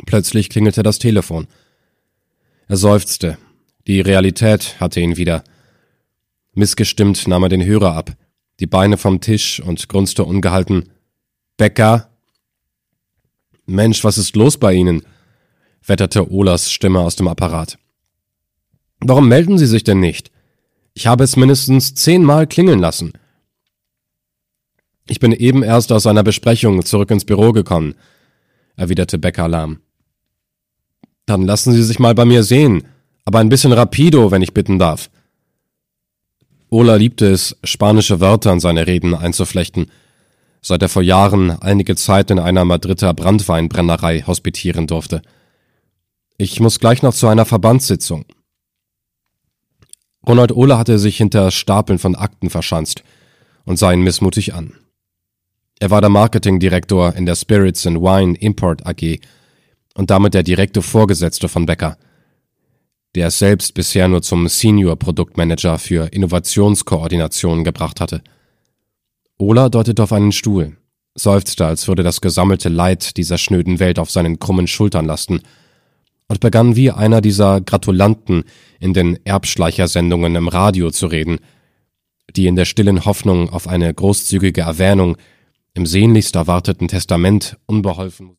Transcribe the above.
Plötzlich klingelte das Telefon. Er seufzte. Die Realität hatte ihn wieder. Missgestimmt nahm er den Hörer ab, die Beine vom Tisch und grunzte ungehalten. »Becker?« »Mensch, was ist los bei Ihnen?« wetterte Olas Stimme aus dem Apparat. »Warum melden Sie sich denn nicht? Ich habe es mindestens 10-mal klingeln lassen.« »Ich bin eben erst aus einer Besprechung zurück ins Büro gekommen«, erwiderte Becker lahm. »Dann lassen Sie sich mal bei mir sehen, aber ein bisschen rapido, wenn ich bitten darf.« Ola liebte es, spanische Wörter in seine Reden einzuflechten, seit er vor Jahren einige Zeit in einer Madrider Branntweinbrennerei hospitieren durfte. »Ich muss gleich noch zu einer Verbandssitzung.« Ronald Ola hatte sich hinter Stapeln von Akten verschanzt und sah ihn missmutig an. Er war der Marketingdirektor in der Spirits and Wine Import AG und damit der direkte Vorgesetzte von Becker, der es selbst bisher nur zum Senior-Produktmanager für Innovationskoordination gebracht hatte. Ola deutete auf einen Stuhl, seufzte, als würde das gesammelte Leid dieser schnöden Welt auf seinen krummen Schultern lasten, und begann wie einer dieser Gratulanten in den Erbschleichersendungen im Radio zu reden, die in der stillen Hoffnung auf eine großzügige Erwähnung im sehnlichst erwarteten Testament unbeholfen